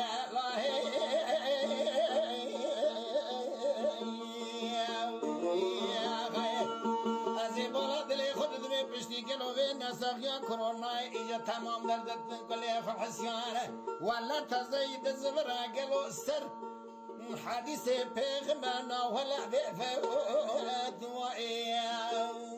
از این بالا دلی خود دمی پشتی کلوه نساقیان کرونا ایجا تمام دردت کلی فحسیانه ولا تزاید زبرا گلو سر حدیث پیغمبر ناولا بفوت و ایام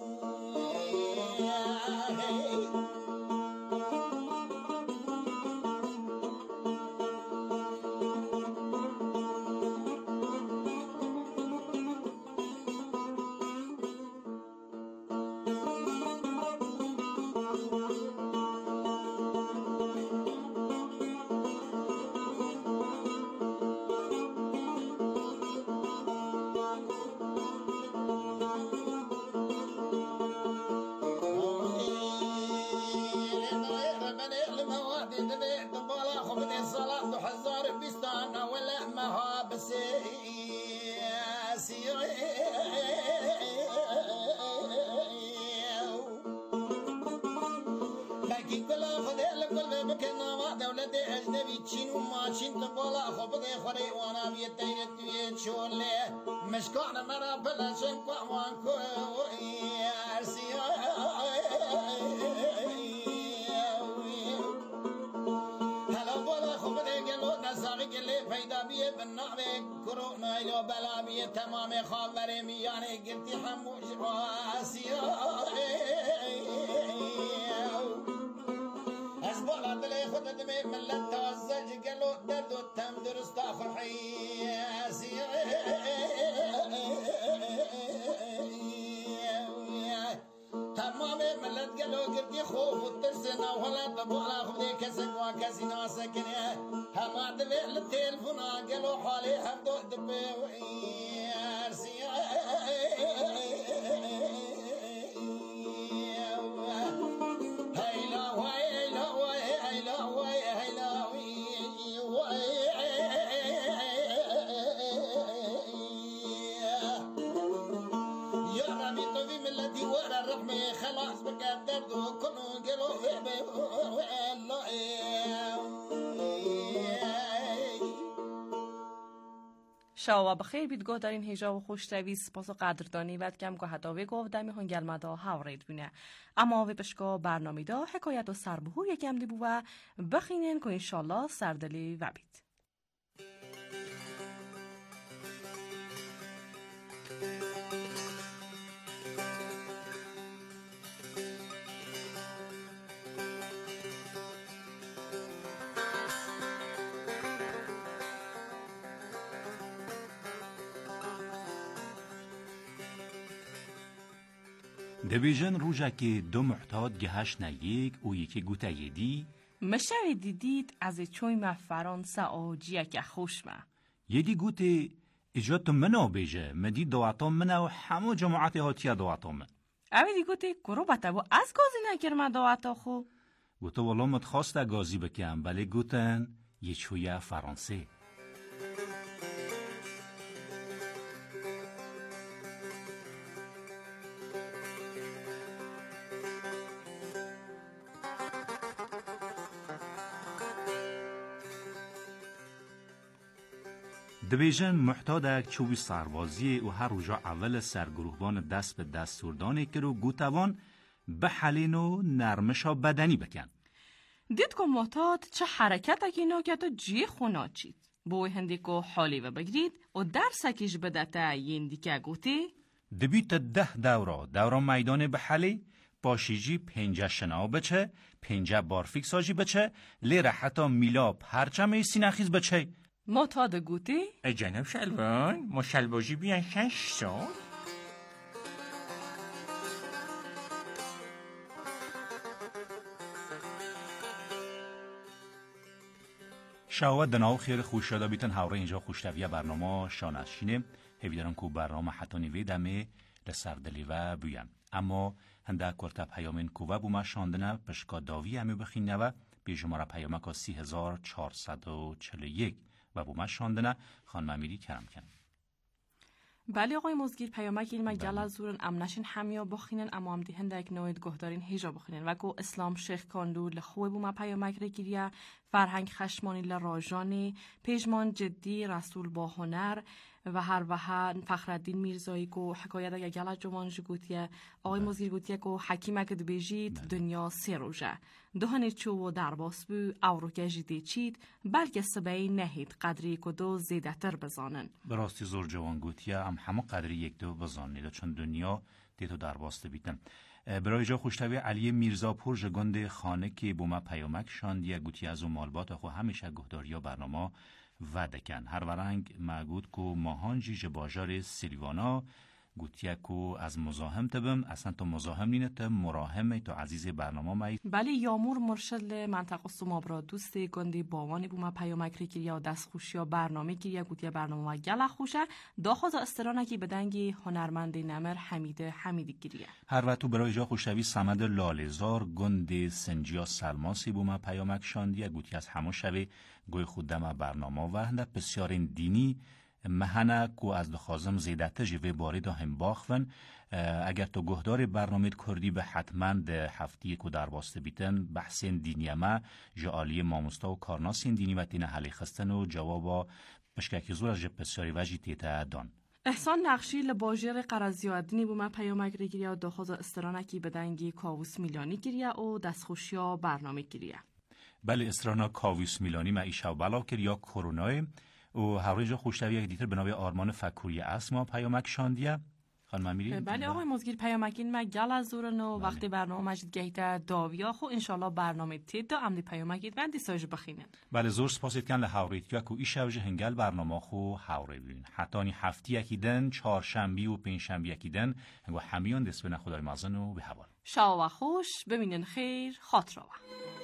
مشكونا مرا بلا شنكوا وانكو يارسيا هلا بولا خبري قلو نساقي قلي فايدا بيه بالنعبي كورونا يلو بلا بيه تمام خابري مياني قلتي حموش واسيا أسبوع دلي خد دمي من للتوزج قلو درد التم درست أخرحي آسيا تمام ملت قالوا قردي خوف وترسنا ولا تبغى خذي كسك وكاسي ناسكنه هما دبي التليفون قالوا حالي حبدو دبي ويارسي هيلا ويلا ويلا ويلا خلاص بقى شاوا بخیر بیدگاه در این هجا و خوشتوی سپاس و قدردانی ود کم که حتاوی گفت دمی هنگل مدا هاورید بینه. اما وی بشکا برنامه دا حکایت و سربهو یکم دی بو و بخینین که انشالله سردلی و بید. دبیجن روژه که دو محتاط گهش نیک و یکی گوته یدی مشوی دیدید از چوی ما فرانسه آجیه که خوش ما یدی گوته اجات منا بیجه مدی دواتو منا و همو جماعت هاتیه دواتو من اوی دی گوته کرو بطه با از گازی نکر ما دواتو خو گوته والا متخواسته گازی بکم بله گوتن یه چویه فرانسه دبیجن محتاج چوبی سربازی و هر روزا اول سرگروهبان دست به دستوردانی که رو گوتوان به حلین و نرمشا بدنی بکن. دید که محتاج چه حرکت اکی ناکت و جی خونا چید. بوی هندی که حالی و بگرید و در سکیش بدتا یندی که گوتی دبیت ده دورا دورا میدان به حلی باشیجی پنجه شنا بچه پنجه بارفیک ساجی بچه لیره حتی میلا پرچمه سینخیز بچه معتاد گوتی؟ ای جناب شلوان ما شلباجی بیان شش سال؟ شاوت دناو خیر خوش شده بیتن هوره اینجا خوشتویه برنامه شانشینه هیویدارم که برنامه حتی نیوی دمه لسردلی و بیان اما هنده کرتا پیامین کوه بوما شاندنه پشکا داوی همه بخینه و بی جمعه پیامه که سی هزار چهارصد و چهل و یک و بوما شاندنه خانم امیری کرم کن. بله آقای مزگیر پیامک این مگل از زورن امنشین همیا بخینن اما هم دیهنده یک نوید گهدارین هیجا بخینن و گو اسلام شیخ کاندو لخوه بوما پیامک رگیریه فرهنگ خشمانی لراجانی پیجمان جدی رسول با هنر و هر وها فخردین میرزایی کو حکایت اگه گل جوان جگوتیه آقای مزگیر گوتیه کو حکیمه که دبیجید دنیا سی روژه دهانه چو و درباس بو او رو که جدی چید بلکه سبایی نهید قدری که دو زیده تر بزانن براستی زور جوان گوتیه هم همه قدری یک دو بزانید چون دنیا دیتو درباسته بیتن برای جا خوشتوی علی میرزا پور جگند خانه که بوما پیامک شاندیه گوتی از و مالبات خو همیشه گهداریا برنامه و دکن هر ورنگ معگود کو ماهان جیج باجار سیلیوانا گوتیه کو از مزاحم تبم اصلا تو مزاحم نینه تا مراهم تو عزیز برنامه مایی بله یامور مرشد منطقه سومابرا دوست گندی باوانی بوما پیامک ری کریه و دست خوشیا برنامه کریه گوتیه برنامه و گل خوشه داخوز استرانکی بدنگی هنرمند نمر حمید حمیدی کریه هر وقت برای جا خوشوی سمد لالزار گند سنجیا سلماسی بوما پیامک شاندیه گوتیه از همه شوی گوی خودم برنامه و هنده بسیار دینی مهنه کو از دخوازم زیدته جوی باری دا هم باخون اگر تو گهدار برنامه کردی به حتما ده هفتی کو در باسته بیتن بحثین دینی ما جعالی ماموستا و کارناسین دینی و تین حلی خستن و جوابا بشککی زور از جب بسیاری وجی تیتا دان احسان نقشی لباجر قرازیادنی بوما پیامک ری گیریا دخواز استرانکی بدنگی کاووس میلانی گیریا و دستخوشیا برنامه گیریا بله استرانا کاووس میلانی معیشه بلا کرد یا کرونای و هر روز خوشتوی یک دیتر به نام آرمان فکوری اسما پیامک شاندیه خانم امیری بله آقای مزگیر پیامکین ما گل از زورن و بله. وقتی برنامه مجید گهیده داویا خو انشالله برنامه تید دا عمدی پیامکید وندی سایج بخینن بله زور سپاسید کن لحوریت یا کو ایش اوج هنگل برنامه خو حوره بین حتی هفتی یکیدن چهارشنبه و پنجشنبه یکیدن هنگو همیان دست به خدای مازن و به حوال شاو و خوش ببینن خیر خاطر و